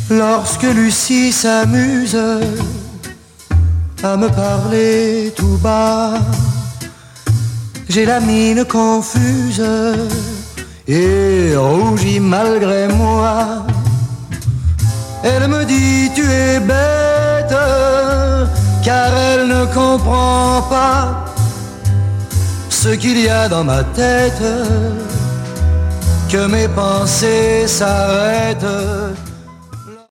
Lorsque Lucie s'amuse à me parler tout bas, j'ai la mine confuse et rougis malgré moi. Elle me dit tu es bête, car elle ne comprend pas ce qu'il y a dans ma tête, que mes pensées s'arrêtent